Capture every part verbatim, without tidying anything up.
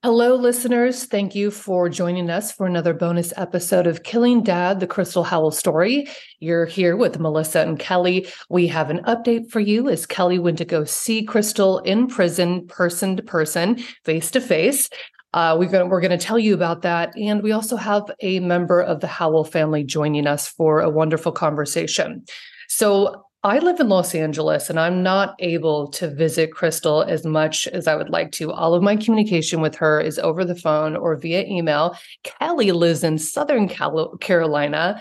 Hello, listeners. Thank you for joining us for another bonus episode of Killing Dad, the Crystal Howell story. You're here with Melissa and Kelly. We have an update for you as Kelly went to go see Crystal in prison, person to person, face to face. Uh, we're going we're going to tell you about that. And we also have a member of the Howell family joining us for a wonderful conversation. So I live in Los Angeles and I'm not able to visit Crystal as much as I would like to. All of my communication with her is over the phone or via email. Kelly lives in Southern Cal- Carolina.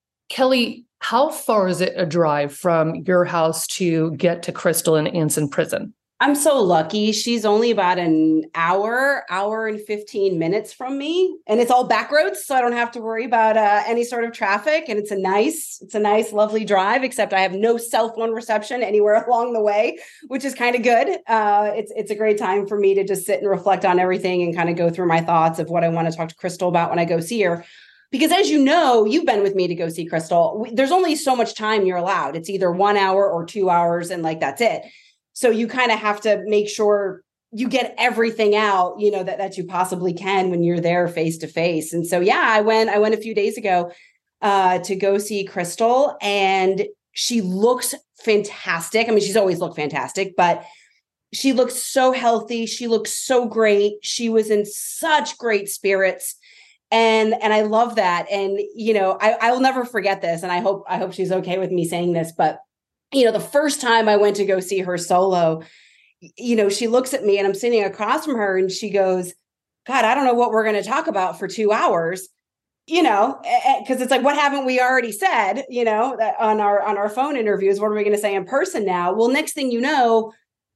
Kelly, how far is it a drive from your house to get to Crystal in Anson Prison? I'm so lucky. She's only about an hour, hour and fifteen minutes from me. And it's all back roads, so I don't have to worry about uh, any sort of traffic. And it's a nice, it's a nice, lovely drive, except I have no cell phone reception anywhere along the way, which is kind of good. Uh, it's, it's a great time for me to just sit and reflect on everything and kind of go through my thoughts of what I want to talk to Crystal about when I go see her. Because as you know, you've been with me to go see Crystal. We, there's only so much time you're allowed. It's either one hour or two hours, and like that's it. So you kind of have to make sure you get everything out, you know, that, that you possibly can when you're there face to face. And so, yeah, I went, I went a few days ago uh, to go see Crystal, and she looks fantastic. I mean, she's always looked fantastic, but she looks so healthy. She looks so great. She was in such great spirits. And, and I love that. And, you know, I, I will never forget this. And I hope, I hope she's okay with me saying this, but you know, the first time I went to go see her solo, you know, she looks at me and I'm sitting across from her and she goes, God, I don't know what we're going to talk about for two hours, you know, because it's like, what haven't we already said, you know, on our on our phone interviews? What are we going to say in person now? Well, next thing you know,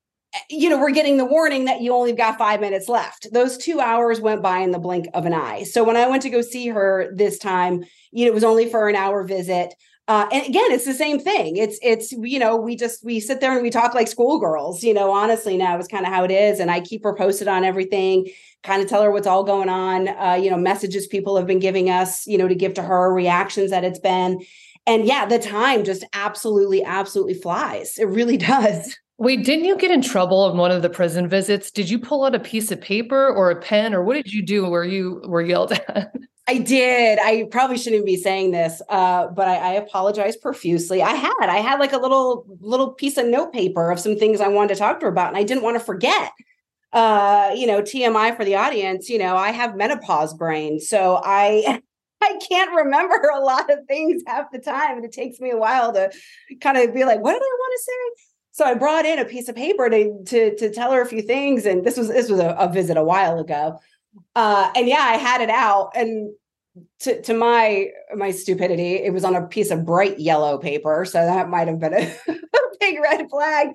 you know, we're getting the warning that you only got five minutes left. Those two hours went by in the blink of an eye. So when I went to go see her this time, you know, it was only for an hour visit. Uh, and again, it's the same thing. It's, it's, you know, we just, we sit there and we talk like schoolgirls, you know, honestly, now is kind of how it is. And I keep her posted on everything, kind of tell her what's all going on, uh, you know, messages people have been giving us, you know, to give to her, reactions that it's been. And yeah, the time just absolutely, absolutely flies. It really does. Wait, didn't you get in trouble on one of the prison visits? Did you pull out a piece of paper or a pen, or what did you do where you were yelled at? I did. I probably shouldn't be saying this, uh, but I, I apologize profusely. I had, I had like a little, little piece of note paper of some things I wanted to talk to her about, and I didn't want to forget. Uh, you know, T M I for the audience. You know, I have menopause brain, so I, I can't remember a lot of things half the time, and it takes me a while to kind of be like, what did I want to say? So I brought in a piece of paper to to to tell her a few things, and this was this was a, a visit a while ago. Uh, and yeah, I had it out, and to, to my my stupidity, it was on a piece of bright yellow paper, so that might have been a, a big red flag.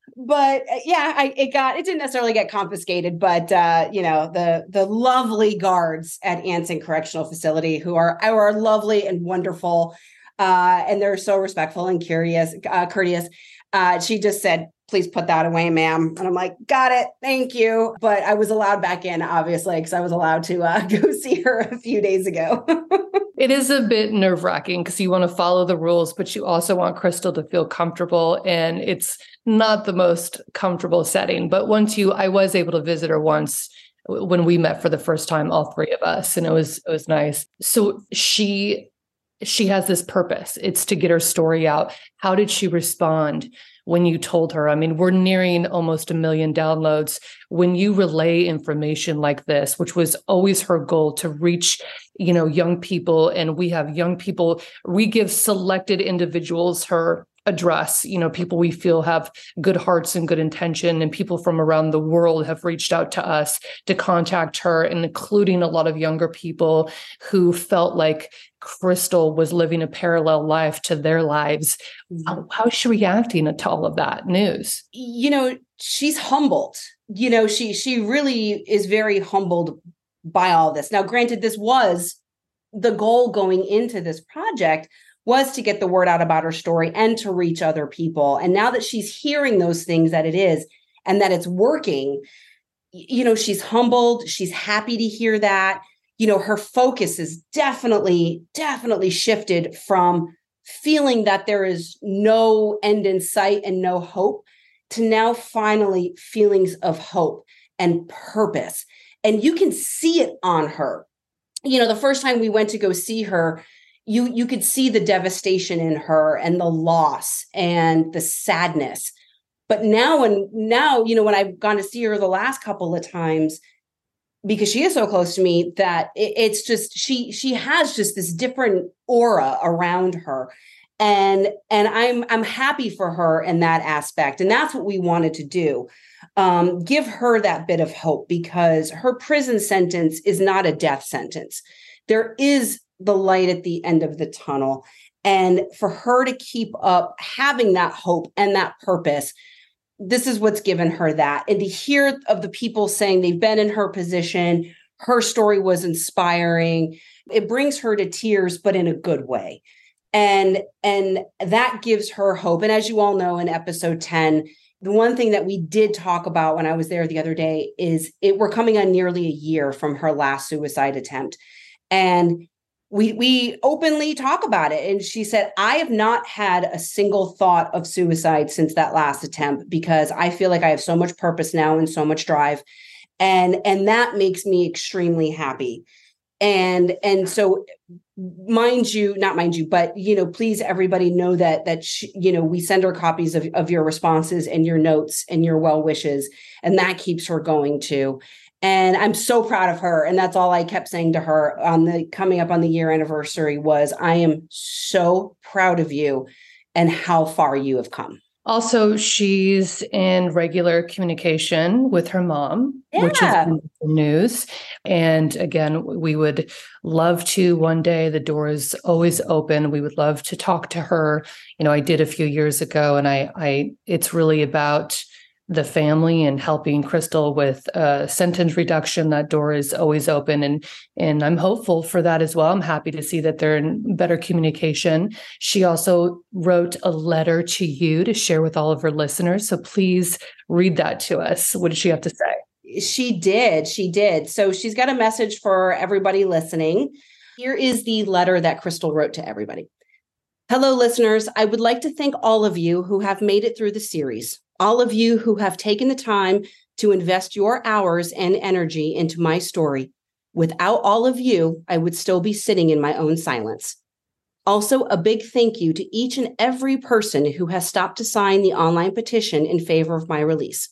But uh, yeah, I it got it didn't necessarily get confiscated, but uh, you know, the the lovely guards at Anson Correctional Facility, who are are lovely and wonderful, uh, and they're so respectful and curious, uh, courteous. Uh, she just said, please put that away, ma'am. And I'm like, got it. Thank you. But I was allowed back in, obviously, because I was allowed to uh, go see her a few days ago. It is a bit nerve wracking because you want to follow the rules, but you also want Crystal to feel comfortable. And it's not the most comfortable setting. But once you, I was able to visit her once when we met for the first time, all three of us. And it was, it was nice. So she, she has this purpose. It's to get her story out. How did she respond when you told her? I mean, we're nearing almost a million downloads. When you relay information like this, which was always her goal, to reach, you know, young people, and we have young people, we give selected individuals her address, you know, people we feel have good hearts and good intention, and people from around the world have reached out to us to contact her, and including a lot of younger people who felt like Crystal was living a parallel life to their lives. How, how's she reacting to all of that news? You know, she's humbled. You know, she she really is very humbled by all this. Now, granted, this was the goal going into this project, was to get the word out about her story and to reach other people. And now that she's hearing those things, that it is, and that it's working, you know, she's humbled. She's happy to hear that. You know, her focus is definitely, definitely shifted from feeling that there is no end in sight and no hope to now finally feelings of hope and purpose. and you can see it on her. You know, the first time we went to go see her, you, you could see the devastation in her and the loss and the sadness. But now, and now, you know, when I've gone to see her the last couple of times, because she is so close to me, that it, it's just, she, she has just this different aura around her. And, and I'm, I'm happy for her in that aspect. And that's what we wanted to do. Um, give her that bit of hope, because her prison sentence is not a death sentence. There is the light at the end of the tunnel. And for her to keep up having that hope and that purpose, this is what's given her that. And to hear of the people saying they've been in her position, her story was inspiring. It brings her to tears, but in a good way. And, and that gives her hope. And as you all know, in episode ten, the one thing that we did talk about when I was there the other day is it, we're coming on nearly a year from her last suicide attempt. And we, we openly talk about it. And she said, I have not had a single thought of suicide since that last attempt, because I feel like I have so much purpose now and so much drive. And, and that makes me extremely happy. And, and so mind you, not mind you, but, you know, please, everybody know that, that, she, you know, we send her copies of, of your responses and your notes and your well wishes, and that keeps her going too. And I'm so proud of her. And that's all I kept saying to her on the coming up on the year anniversary was, I am so proud of you and how far you have come. Also, she's in regular communication with her mom, yeah. which is news. And again, we would love to one day, the door is always open. We would love to talk to her. You know, I did a few years ago, and I, I, it's really about the family and helping Crystal with uh, sentence reduction. That door is always open. And, and I'm hopeful for that as well. I'm happy to see that they're in better communication. She also wrote a letter to you to share with all of her listeners. So please read that to us. What did she have to say? She did. She did. So she's got a message for everybody listening. Here is the letter that Crystal wrote to everybody. Hello, listeners. I would like to thank all of you who have made it through the series. All of you who have taken the time to invest your hours and energy into my story. Without all of you, I would still be sitting in my own silence. Also, a big thank you to each and every person who has stopped to sign the online petition in favor of my release.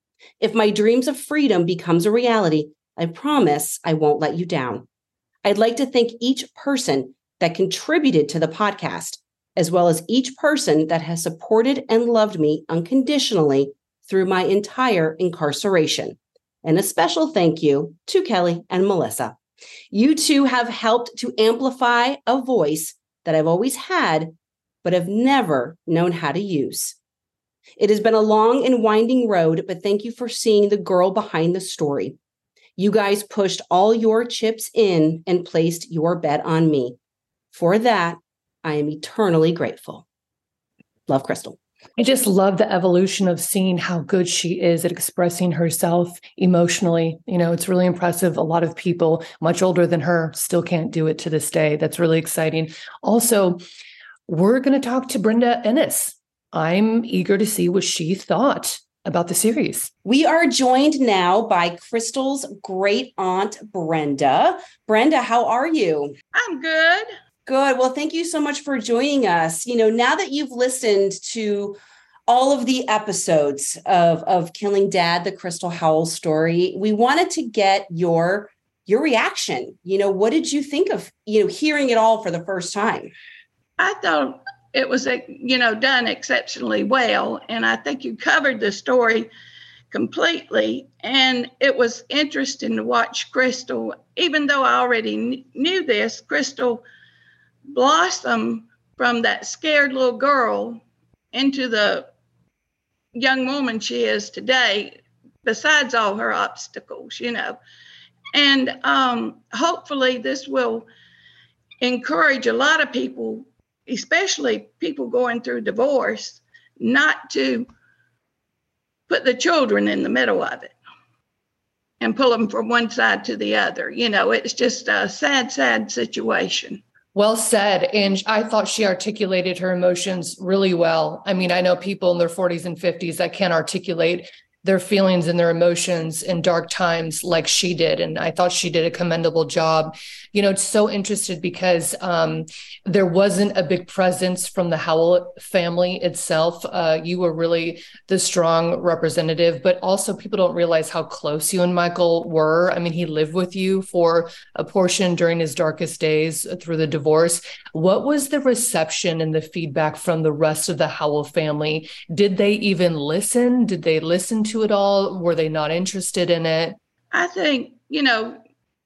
If my dreams of freedom becomes a reality, I promise I won't let you down. I'd like to thank each person that contributed to the podcast, as well as each person that has supported and loved me unconditionally through my entire incarceration. And a special thank you to Kelly and Melissa. You two have helped to amplify a voice that I've always had, but have never known how to use. It has been a long and winding road, but thank you for seeing the girl behind the story. You guys pushed all your chips in and placed your bet on me. For that, I am eternally grateful. Love, Crystal. I just love the evolution of seeing how good she is at expressing herself emotionally. You know, it's really impressive. A lot of people much older than her still can't do it to this day. That's really exciting. Also, we're going to talk to Brenda Ennis. I'm eager to see what she thought about the series. We are joined now by Crystal's great aunt, Brenda. Brenda, how are you? I'm good. Good. Well, thank you so much for joining us. You know, now that you've listened to all of the episodes of, of Killing Dad, the Crystal Howell story, we wanted to get your, your reaction. You know, what did you think of, you know, hearing it all for the first time? I thought it was, you know, done exceptionally well. And I think you covered the story completely. And it was interesting to watch Crystal, even though I already kn- knew this, Crystal blossom from that scared little girl into the young woman she is today, besides all her obstacles, you know. And um, hopefully this will encourage a lot of people, especially people going through divorce, not to put the children in the middle of it and pull them from one side to the other. You know, it's just a sad, sad situation. Well said. And I thought she articulated her emotions really well. I mean, I know people in their forties and fifties that can't articulate their feelings and their emotions in dark times like she did. And I thought she did a commendable job. You know, it's so interested because um, there wasn't a big presence from the Howell family itself. Uh, you were really the strong representative, but also people don't realize how close you and Michael were. I mean, he lived with you for a portion during his darkest days through the divorce. What was the reception and the feedback from the rest of the Howell family? Did they even listen? Did they listen to it all? Were they not interested in it? I think, you know,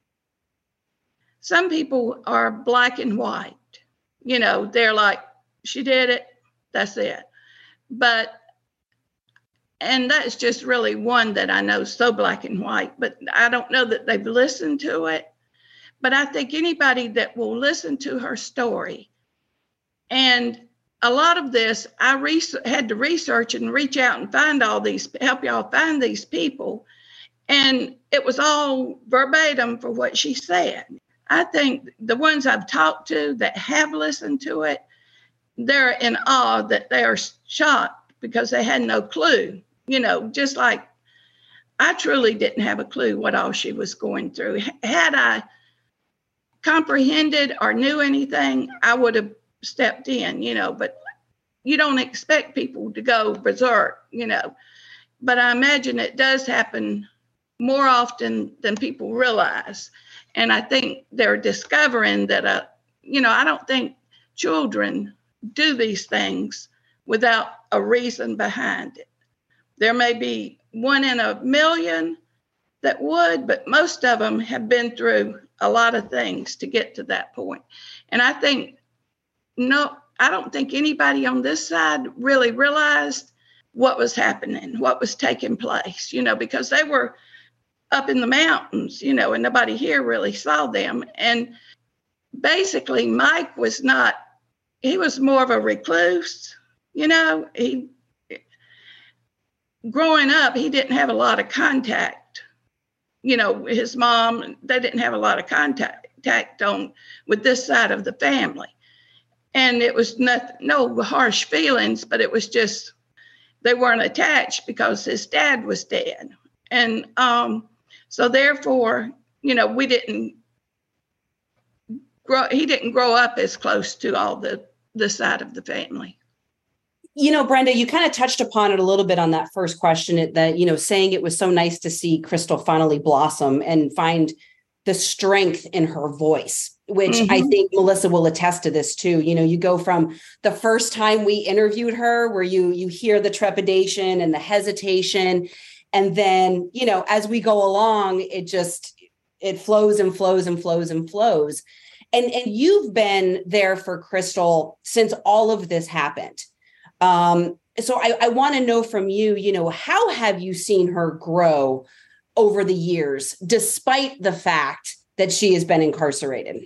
some people are black and white. You know, they're like, she did it, that's it. But, and that's just really one that I know so black and white, but I don't know that they've listened to it. But I think anybody that will listen to her story, and a lot of this, I re- had to research and reach out and find all these, help y'all find these people. And it was all verbatim for what she said. I think the ones I've talked to that have listened to it, they're in awe that they are shocked because they had no clue. You know, just like I truly didn't have a clue what all she was going through. Had I comprehended or knew anything, I would have stepped in, you know, but you don't expect people to go berserk, you know. But I imagine it does happen more often than people realize. And I think they're discovering that, uh, you know, I don't think children do these things without a reason behind it. There may be one in a million that would, but most of them have been through a lot of things to get to that point. And I think, no, I don't think anybody on this side really realized what was happening, what was taking place, you know, because they were up in the mountains, you know, and nobody here really saw them. And basically, Mike was not, he was more of a recluse, you know. He, growing up, he didn't have a lot of contact. You know, his mom, they didn't have a lot of contact, contact on with this side of the family. And it was not, no harsh feelings, but it was just, they weren't attached because his dad was dead. And um, so therefore, you know, we didn't grow, he didn't grow up as close to all the, the side of the family. You know, Brenda, you kind of touched upon it a little bit on that first question, that, you know, saying it was so nice to see Crystal finally blossom and find the strength in her voice, which mm-hmm. I think Melissa will attest to this too. You know, you go from the first time we interviewed her, where you you hear the trepidation and the hesitation. And then, you know, as we go along, it just, it flows and flows and flows and flows. And, and you've been there for Crystal since all of this happened. Um, so I, I want to know from you, you know, how have you seen her grow over the years, despite the fact that she has been incarcerated?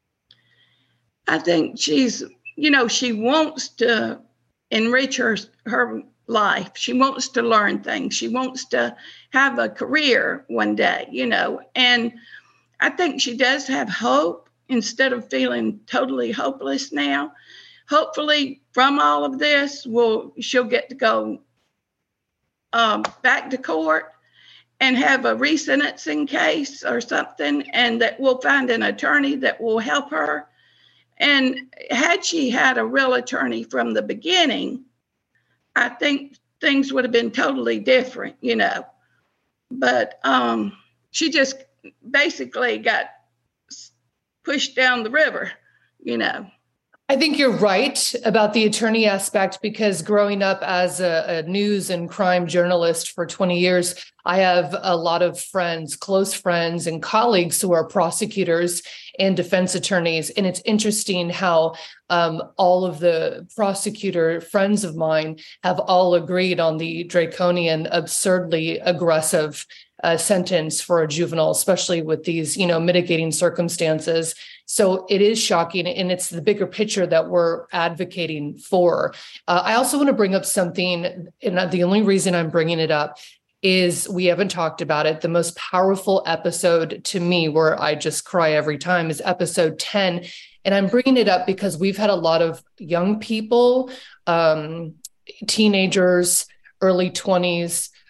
I think she's, you know, she wants to enrich her, her life. She wants to learn things. She wants to have a career one day, you know, and I think she does have hope instead of feeling totally hopeless now. Hopefully from all of this, we'll, she'll get to go um, back to court and have a resentencing case or something, and that we'll find an attorney that will help her. And had she had a real attorney from the beginning, I think things would have been totally different, you know. But um, she just basically got pushed down the river, you know. I think you're right about the attorney aspect, because growing up as a, a news and crime journalist for twenty years, I have a lot of friends, close friends and colleagues who are prosecutors and defense attorneys. And it's interesting how um, all of the prosecutor friends of mine have all agreed on the draconian, absurdly aggressive uh, sentence for a juvenile, especially with these, you know, mitigating circumstances. So it is shocking, and it's the bigger picture that we're advocating for. Uh, I also want to bring up something, and the only reason I'm bringing it up is we haven't talked about it. The most powerful episode to me, where I just cry every time, is episode ten. And I'm bringing it up because we've had a lot of young people, um, teenagers, early twenties,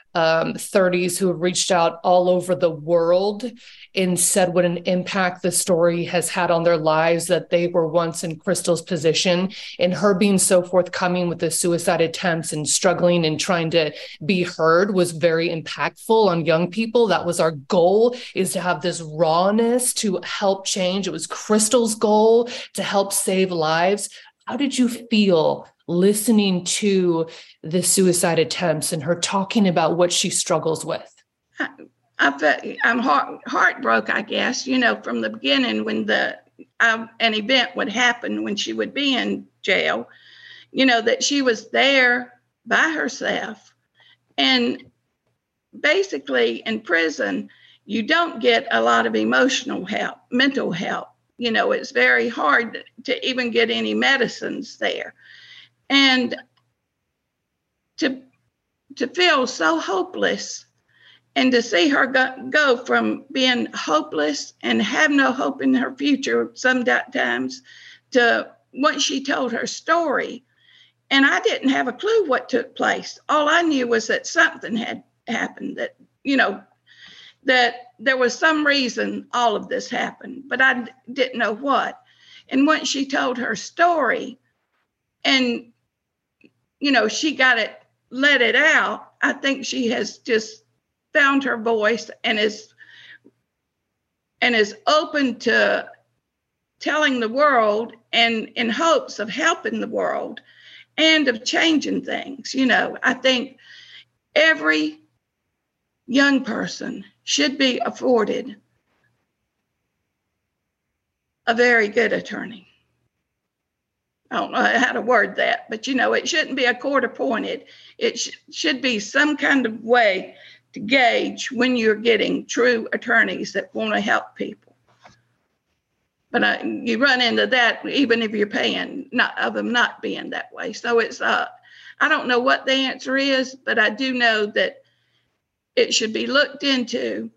um, thirties who have reached out all over the world and said what an impact the story has had on their lives, that they were once in Crystal's position, and her being so forthcoming with the suicide attempts and struggling and trying to be heard was very impactful on young people. That was our goal, is to have this rawness to help change. It was Crystal's goal to help save lives. How did you feel listening to the suicide attempts and her talking about what she struggles with? I, I felt, I'm heart, heartbroken, I guess, you know, from the beginning when the uh, an event would happen when she would be in jail, you know, that she was there by herself. And basically in prison, you don't get a lot of emotional help, mental help. You know, it's very hard to even get any medicines there. And to to feel so hopeless, and to see her go, go from being hopeless and have no hope in her future sometimes, to once she told her story, and I didn't have a clue what took place. All I knew was that something had happened, that, you know, that there was some reason all of this happened, but I d- didn't know what. And once she told her story and, you know, she got it, let it out, I think she has just found her voice and is and is open to telling the world, and in hopes of helping the world and of changing things. You know, I think every young person should be afforded a very good attorney. I don't know how to word that, but, you know, it shouldn't be a court appointed. It sh- should be some kind of way to gauge when you're getting true attorneys that want to help people. But uh, you run into that even if you're paying, not of them not being that way. So it's, uh, I don't know what the answer is, but I do know that it should be looked into.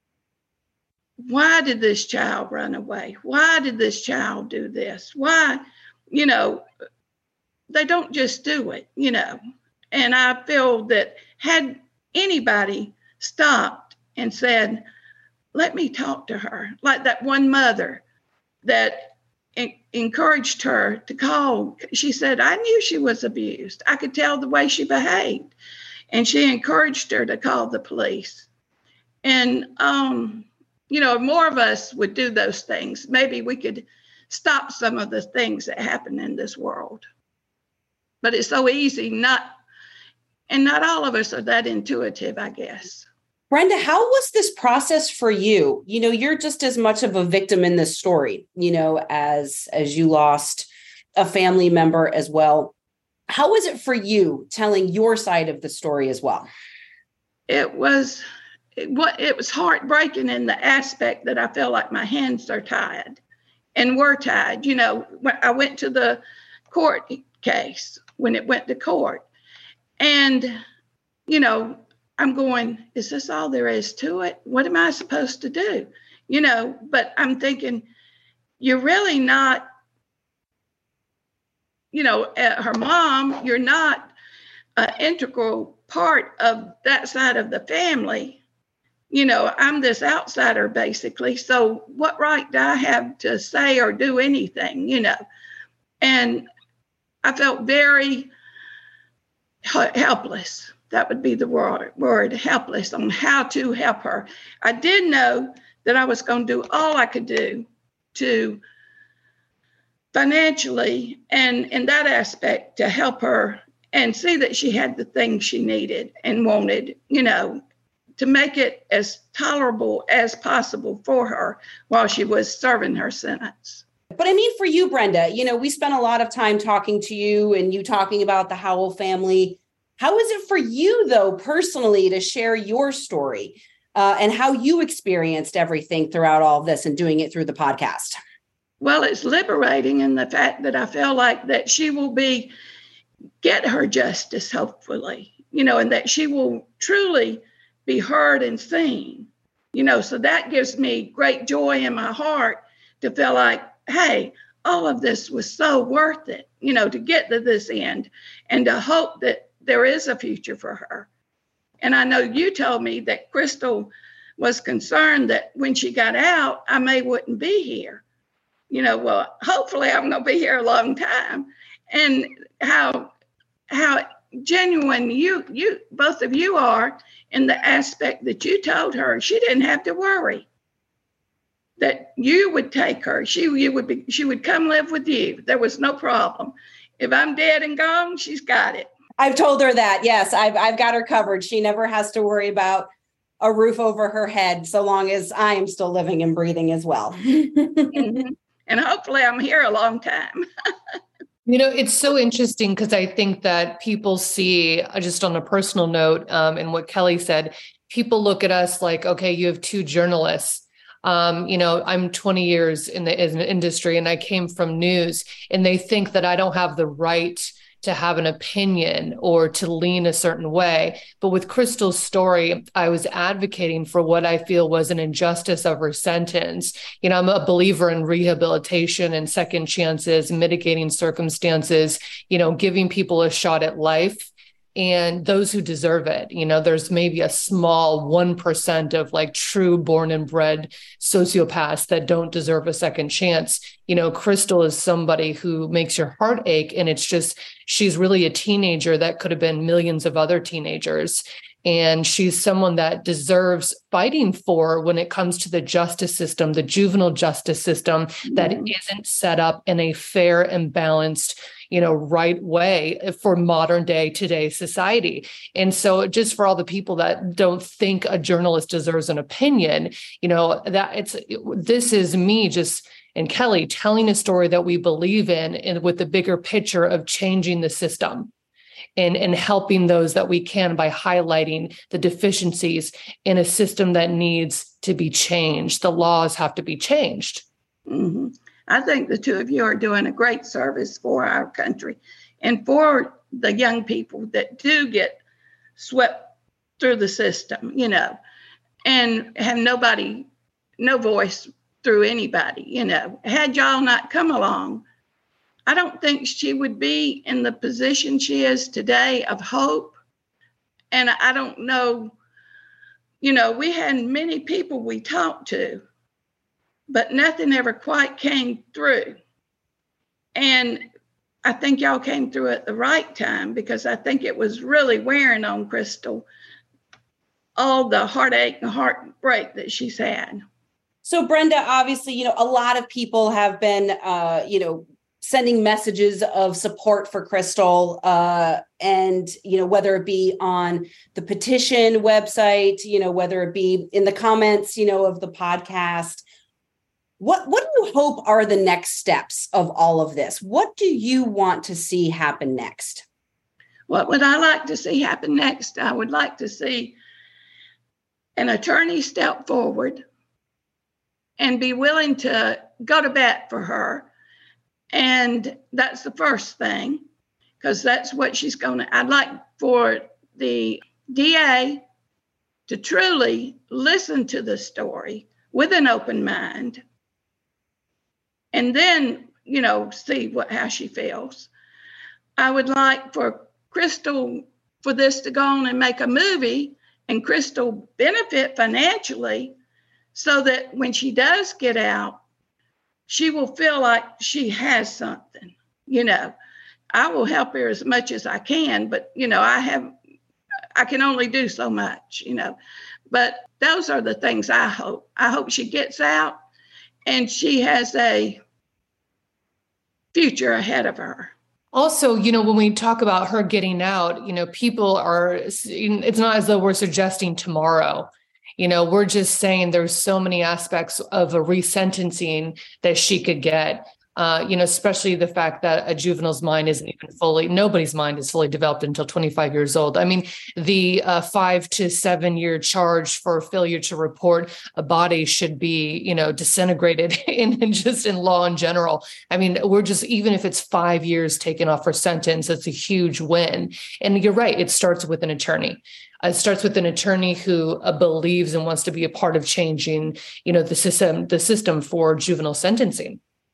Why did this child run away? Why did this child do this? Why, you know, they don't just do it, you know. And I feel that had anybody stopped and said, let me talk to her, like that one mother that en- encouraged her to call. She said, I knew she was abused. I could tell the way she behaved. And she encouraged her to call the police. And, um, you know, if more of us would do those things, maybe we could stop some of the things that happen in this world. But it's so easy not, and not all of us are that intuitive, I guess. Brenda, how was this process for you? You know, you're just as much of a victim in this story, you know, as, as you lost a family member as well. How was it for you telling your side of the story as well? It was, it, it was heartbreaking in the aspect that I feel like my hands are tied and were tied. You know, when I went to the court case, when it went to court, and, you know, I'm going, is this all there is to it? What am I supposed to do? You know, but I'm thinking, you're really not, you know, uh, her mom, you're not an integral part of that side of the family. You know, I'm this outsider, basically. So what right do I have to say or do anything, you know? And I felt very helpless. That would be the word, word, helpless, on how to help her. I did know that I was going to do all I could do to financially and in that aspect to help her and see that she had the things she needed and wanted, you know, to make it as tolerable as possible for her while she was serving her sentence. But I mean, for you, Brenda, you know, we spent a lot of time talking to you and you talking about the Howell family. How is it for you, though, personally, to share your story uh, and how you experienced everything throughout all of this and doing it through the podcast? Well, it's liberating in the fact that I feel like that she will be, get her justice, hopefully, you know, and that she will truly be heard and seen, you know, so that gives me great joy in my heart to feel like, hey, all of this was so worth it, you know, to get to this end and to hope that there is a future for her. And I know you told me that Crystal was concerned that when she got out, I may wouldn't be here. You know, well, hopefully I'm going to be here a long time. And how how genuine you you both of you are in the aspect that you told her she didn't have to worry, that you would take her. She you would be she would come live with you. There was no problem. If I'm dead and gone, she's got it. I've told her that. Yes, I've I've got her covered. She never has to worry about a roof over her head so long as I am still living and breathing as well. Mm-hmm. And hopefully I'm here a long time. You know, it's so interesting because I think that people see, just on a personal note, um, and what Kelly said, people look at us like, okay, you have two journalists. Um, you know, I'm twenty years in the, in the industry and I came from news, and they think that I don't have the right to have an opinion or to lean a certain way. But with Crystal's story, I was advocating for what I feel was an injustice of her sentence. You know, I'm a believer in rehabilitation and second chances, mitigating circumstances, you know, giving people a shot at life. And those who deserve it, you know, there's maybe a small one percent of like true born and bred sociopaths that don't deserve a second chance. You know, Crystal is somebody who makes your heart ache. And it's just, she's really a teenager that could have been millions of other teenagers. And she's someone that deserves fighting for when it comes to the justice system, the juvenile justice system that mm-hmm. isn't set up in a fair and balanced, you know, right way for modern day today society. And so just for all the people that don't think a journalist deserves an opinion, you know, that it's, this is me just, and Kelly telling a story that we believe in, and with the bigger picture of changing the system. And, and helping those that we can by highlighting the deficiencies in a system that needs to be changed. The laws have to be changed. Mm-hmm. I think the two of you are doing a great service for our country and for the young people that do get swept through the system, you know, and have nobody, no voice through anybody, you know. Had y'all not come along, I don't think she would be in the position she is today of hope. And I don't know, you know, we had many people we talked to, but nothing ever quite came through. And I think y'all came through at the right time, because I think it was really wearing on Crystal, all the heartache and heartbreak that she's had. So Brenda, obviously, you know, a lot of people have been, uh, you know, sending messages of support for Crystal, uh, and, you know, whether it be on the petition website, you know, whether it be in the comments, you know, of the podcast. What, what do you hope are the next steps of all of this? What do you want to see happen next? What would I like to see happen next? I would like to see an attorney step forward and be willing to go to bat for her. And that's the first thing, because that's what she's going to. I'd like for the D A to truly listen to the story with an open mind, and then, you know, see what how she feels. I would like for Crystal, for this to go on and make a movie, and Crystal benefit financially, so that when she does get out, she will feel like she has something. You know, I will help her as much as I can, but, you know, I have, I can only do so much, you know, but those are the things I hope. I hope she gets out and she has a future ahead of her. Also, you know, when we talk about her getting out, you know, people are, it's not as though we're suggesting tomorrow. You know, we're just saying there's so many aspects of a resentencing that she could get, uh, you know, especially the fact that a juvenile's mind isn't even fully, nobody's mind is fully developed until twenty-five years old. I mean, the uh, five to seven year charge for failure to report a body should be, you know, disintegrated in, in just in law in general. I mean, we're just, even if it's five years taken off her sentence, that's a huge win. And you're right, it starts with an attorney. It starts with an attorney who uh, believes and wants to be a part of changing, you know, the system, the system for juvenile sentencing.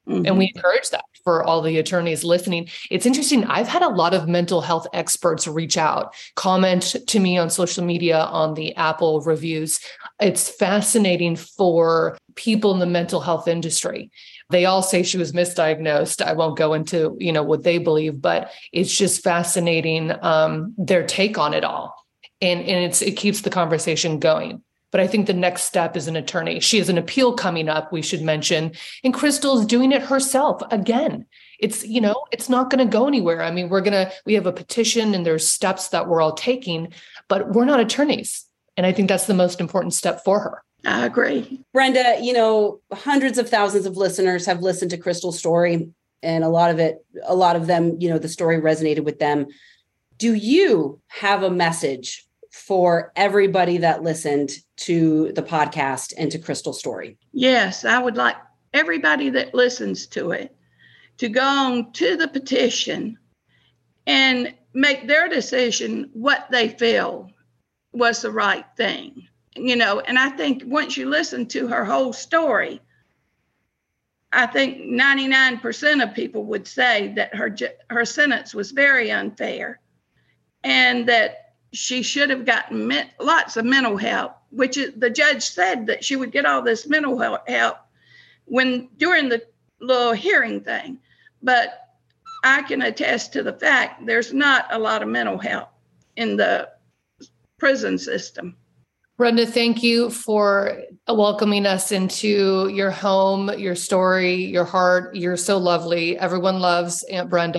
Mm-hmm. And we encourage that for all the attorneys listening. It's interesting. I've had a lot of mental health experts reach out, comment to me on social media on the Apple reviews. It's fascinating for people in the mental health industry. They all say she was misdiagnosed. I won't go into, you know, what they believe, but it's just fascinating, um, their take on it all. And, and it's, it keeps the conversation going. But I think the next step is an attorney. She has an appeal coming up, we should mention, and Crystal's doing it herself again. It's, you know, it's not going to go anywhere. I mean, we're going to, we have a petition and there's steps that we're all taking, but we're not attorneys. And I think that's the most important step for her. I agree. Brenda, you know, hundreds of thousands of listeners have listened to Crystal's story, and a lot of it, a lot of them, you know, the story resonated with them. Do you have a message for everybody that listened to the podcast and to Crystal's story? Yes, I would like everybody that listens to it to go on to the petition and make their decision what they feel was the right thing. You know, and I think once you listen to her whole story, I think ninety-nine percent of people would say that her her sentence was very unfair and that she should have gotten me- lots of mental help, which is, the judge said that she would get all this mental help when during the little hearing thing. But I can attest to the fact there's not a lot of mental help in the prison system. Brenda, thank you for welcoming us into your home, your story, your heart. You're so lovely. Everyone loves Aunt Brenda.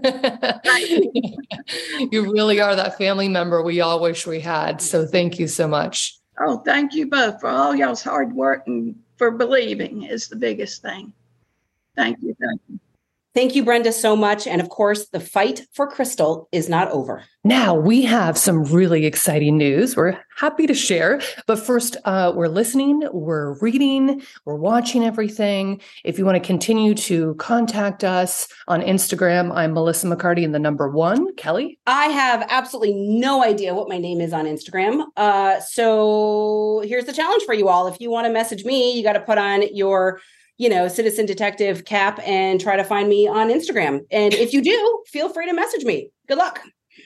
You really are that family member we all wish we had. So thank you so much. Oh, thank you both for all y'all's hard work and for believing is the biggest thing. Thank you. Thank you. Thank you, Brenda, so much. And of course, the fight for Crystal is not over. Now we have some really exciting news we're happy to share. But first, uh, we're listening, we're reading, we're watching everything. If you want to continue to contact us on Instagram, I'm Melissa McCarty and the number one. Kelly? I have absolutely no idea what my name is on Instagram. Uh, so here's the challenge for you all. If you want to message me, you got to put on your you know, citizen detective cap and try to find me on Instagram. And if you do, feel free to message me. Good luck.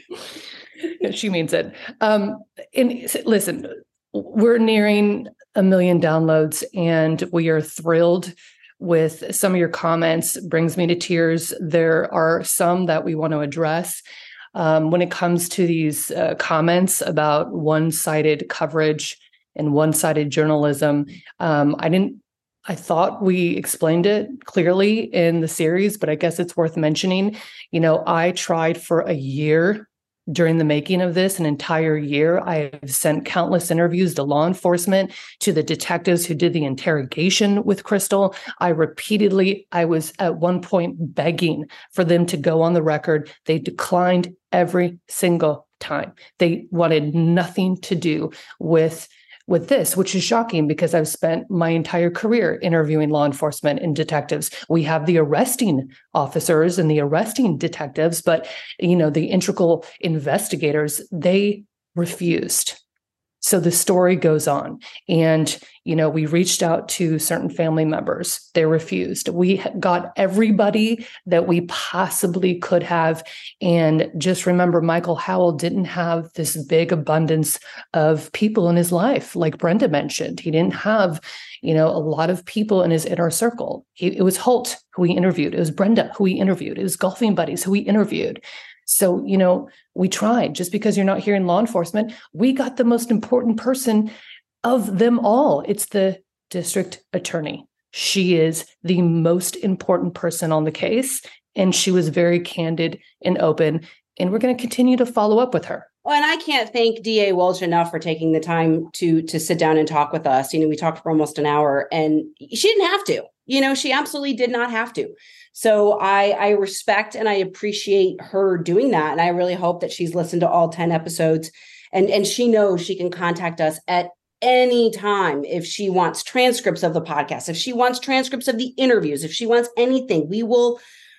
She means it. Um, and listen, we're nearing a million downloads and we are thrilled with some of your comments. It brings me to tears. There are some that we want to address. Um, when it comes to these uh, comments about one-sided coverage and one-sided journalism, um, I didn't I thought we explained it clearly in the series, but I guess it's worth mentioning. You know, I tried for a year during the making of this, an entire year. I've sent countless interviews to law enforcement, to the detectives who did the interrogation with Crystal. I repeatedly, I was at one point begging for them to go on the record. They declined every single time. They wanted nothing to do with with this, which is shocking because I've spent my entire career interviewing law enforcement and detectives. We have the arresting officers and the arresting detectives, but, you know, the integral investigators, they refused. So the story goes on. And, you know, we reached out to certain family members. They refused. We got everybody that we possibly could have. And just remember, Michael Howell didn't have this big abundance of people in his life. Like Brenda mentioned, he didn't have, you know, a lot of people in his inner circle. He, it was Holt who he interviewed. It was Brenda who he interviewed. It was golfing buddies who he interviewed. So, you know, we tried. Just because you're not here in law enforcement, we got the most important person of them all. It's the district attorney. She is the most important person on the case, and she was very candid and open, and we're going to continue to follow up with her. Well, and I can't thank D A Welch enough for taking the time to to sit down and talk with us. You know, we talked for almost an hour, and she didn't have to. You know, she absolutely did not have to. So I, I respect and I appreciate her doing that. And I really hope that she's listened to all ten episodes and, and she knows she can contact us at any time if she wants transcripts of the podcast, if she wants transcripts of the interviews, if she wants anything, we will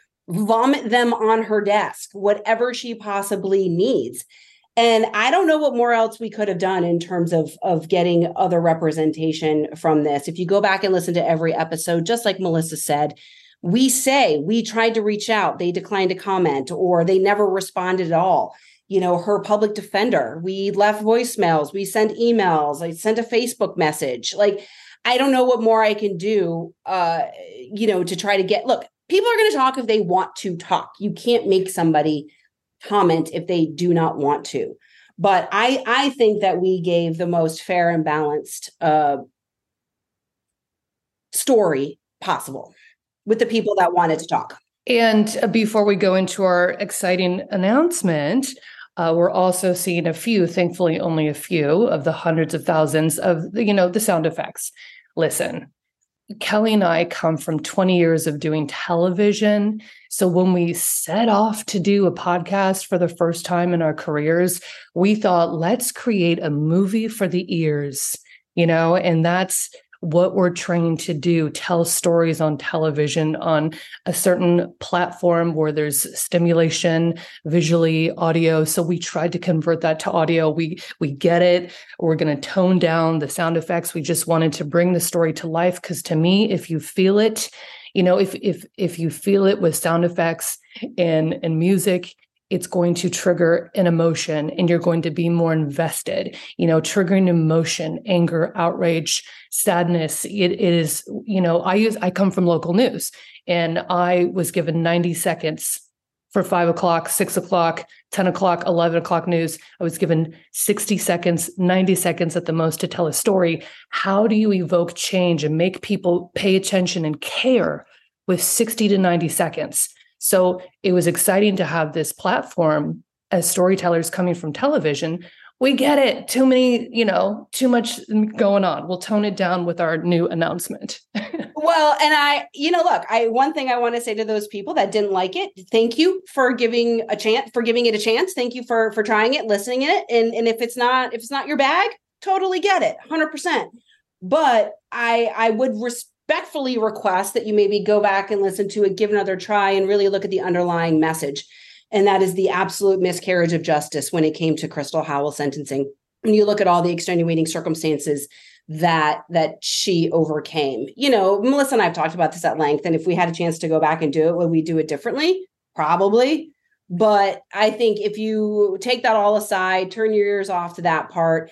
vomit them on her desk, whatever she possibly needs. And I don't know what more else we could have done in terms of, of getting other representation from this. If you go back and listen to every episode, just like Melissa said, We say we tried to reach out, they declined to comment, or they never responded at all. You know, her public defender, we left voicemails, we sent emails, I sent a Facebook message. Like, I don't know what more I can do, uh, you know, to try to get, look, people are going to talk if they want to talk. You can't make somebody comment if they do not want to. But I, I think that we gave the most fair and balanced uh, story possible with the people that wanted to talk. And before we go into our exciting announcement, uh, we're also seeing a few, thankfully only a few of the hundreds of thousands of, you know, the sound effects. Listen, Kelly and I come from twenty years of doing television. So when we set off to do a podcast for the first time in our careers, we thought, let's create a movie for the ears, you know, and that's what we're trained to do, tell stories on television on a certain platform where there's stimulation, visually, audio. So we tried to convert that to audio. We we get it. We're going to tone down the sound effects. We just wanted to bring the story to life because to me, if you feel it, you know, if if if you feel it with sound effects and and music, it's going to trigger an emotion and you're going to be more invested, you know, triggering emotion, anger, outrage, sadness. It, it is, you know, I use, I come from local news and I was given ninety seconds for five o'clock, six o'clock, ten o'clock, eleven o'clock news. I was given sixty seconds, ninety seconds at the most to tell a story. How do you evoke change and make people pay attention and care with sixty to ninety seconds? So it was exciting to have this platform as storytellers coming from television. We get it. Too many, you know, too much going on. We'll tone it down with our new announcement. Well, and I, you know, look, I, one thing I want to say to those people that didn't like it, thank you for giving a chance, for giving it a chance. Thank you for, for trying it, listening it. And, and if it's not, if it's not your bag, totally get it, one hundred percent. But I, I would respect, respectfully request that you maybe go back and listen to it, give another try, and really look at the underlying message. And that is the absolute miscarriage of justice when it came to Crystal Howell sentencing. When you look at all the extenuating circumstances that that she overcame. You know, Melissa and I have talked about this at length. And if we had a chance to go back and do it, would we do it differently? Probably. But I think if you take that all aside, turn your ears off to that part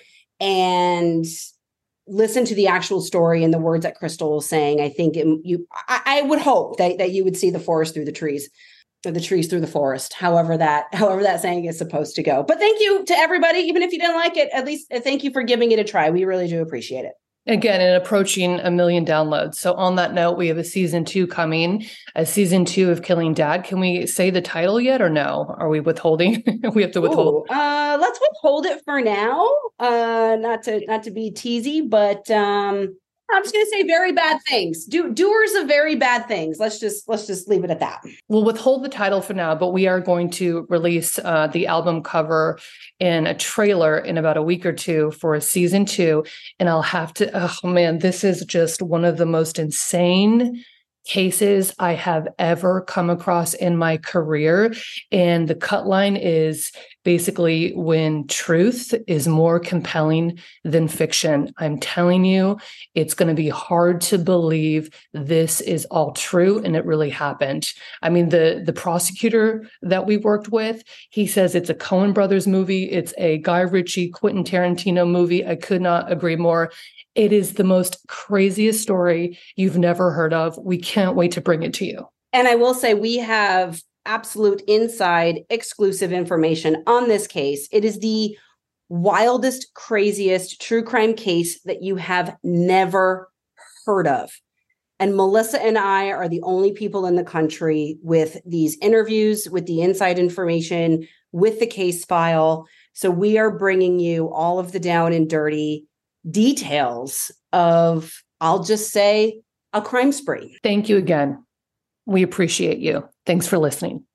and listen to the actual story and the words that Crystal was saying, I think it, you, I, I would hope that, that you would see the forest through the trees, or the trees through the forest, however that, however that saying is supposed to go. But thank you to everybody, even if you didn't like it, at least thank you for giving it a try. We really do appreciate it. Again, and approaching a million downloads. So on that note, we have a season two coming, a season two of Killing Dad. Can we say the title yet or no? Are we withholding? We have to withhold. Ooh, uh, let's withhold it for now. Uh, not to not to be teasy, but um, I'm just going to say very bad things. Do doers of very bad things. Let's just let's just leave it at that. We'll withhold the title for now, but we are going to release uh, the album cover and a trailer in about a week or two for a season two. And I'll have to, oh man, this is just one of the most insane cases I have ever come across in my career. And the cut line is basically when truth is more compelling than fiction. I'm telling you, it's going to be hard to believe this is all true and it really happened. I mean, the, the prosecutor that we worked with, he says it's a Coen Brothers movie. It's a Guy Ritchie, Quentin Tarantino movie. I could not agree more. It is the most craziest story you've never heard of. We can't wait to bring it to you. And I will say we have absolute inside exclusive information on this case. It is the wildest, craziest true crime case that you have never heard of. And Melissa and I are the only people in the country with these interviews, with the inside information, with the case file. So we are bringing you all of the down and dirty details of, I'll just say, a crime spree. Thank you again. We appreciate you. Thanks for listening.